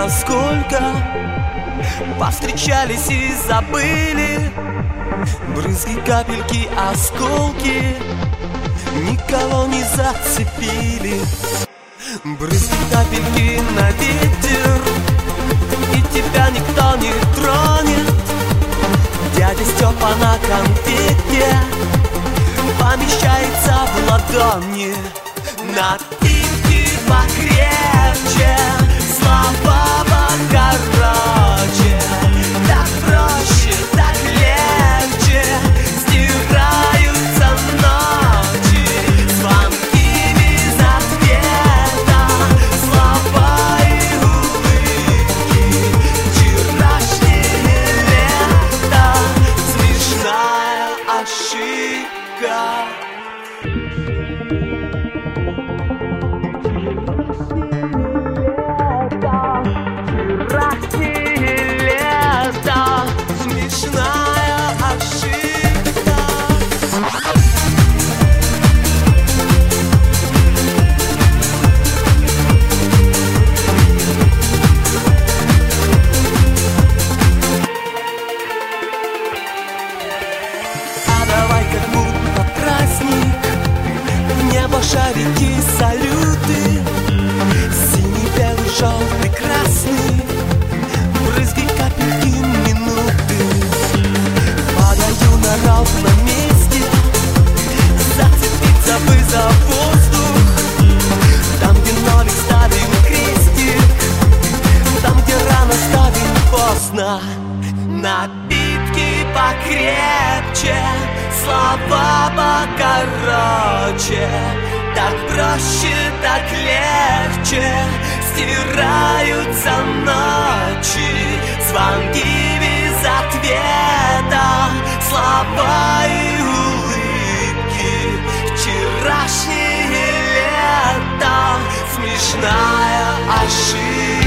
насколько повстречались и забыли. Брызги, капельки, осколки никого не зацепили. Брызги, капельки на ветер, и тебя никто не тронет. Дядя Степа на конфете помещается в ладони. Напитки покрепче, слова покороче. Так проще, так легче стираются ночи. Звонки без ответа, слова и улыбки. Вчерашнее лето, смешная ошибка. Шарики, салюты, синий, белый, желтый, красный, брызги, капельки, минуты. Падаю на ровном месте, зацепиться бы за воздух. Там, где нолик, ставим крестик, там, где рано, ставим поздно. Напитки покрепче, слова покороче. Так проще, так легче стираются ночи. Звонки без ответа, слова и улыбки. Вчерашнее лето, смешная ошибка.